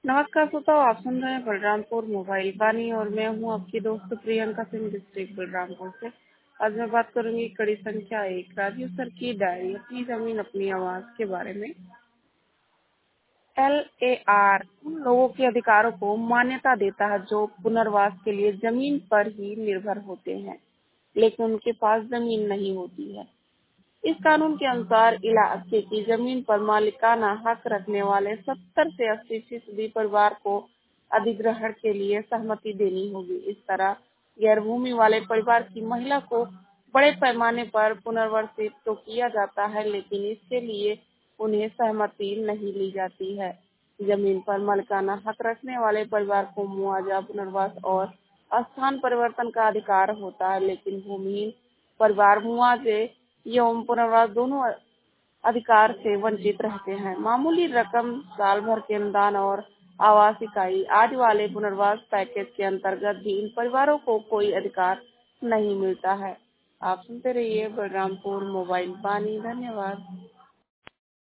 नमस्कार श्रोताओ, आप सुन रहे हैं बलरामपुर मोबाइल वाणी और मैं हूं आपकी दोस्त प्रियंका सिंह डिस्ट्रिक्ट बलरामपुर से। आज मैं बात करूंगी कड़ी संख्या 1 राजीव सर की डायरी अपनी जमीन अपनी आवाज के बारे में। LAR उन लोगों के अधिकारों को मान्यता देता है जो पुनर्वास के लिए जमीन पर ही निर्भर होते हैं, लेकिन उनके पास जमीन नहीं होती है। इस कानून के अनुसार इलाके की जमीन पर मालिकाना हक रखने वाले 70 से 80% परिवार को अधिग्रहण के लिए सहमति देनी होगी। इस तरह गैर भूमि वाले परिवार की महिला को बड़े पैमाने पर पुनर्वासित तो किया जाता है, लेकिन इसके लिए उन्हें सहमति नहीं ली जाती है। जमीन पर मालिकाना हक रखने वाले परिवार को मुआवजा, पुनर्वास और स्थान परिवर्तन का अधिकार होता है, लेकिन भूमिहीन परिवार मुआवजे एवं पुनर्वास दोनों अधिकार से वंचित रहते हैं। मामूली रकम, साल भर के अनुदान और आवास इकाई आदि वाले पुनर्वास पैकेज के अंतर्गत भी इन परिवारों को कोई अधिकार नहीं मिलता है। आप सुनते रहिए बलरामपुर मोबाइल वाणी। धन्यवाद।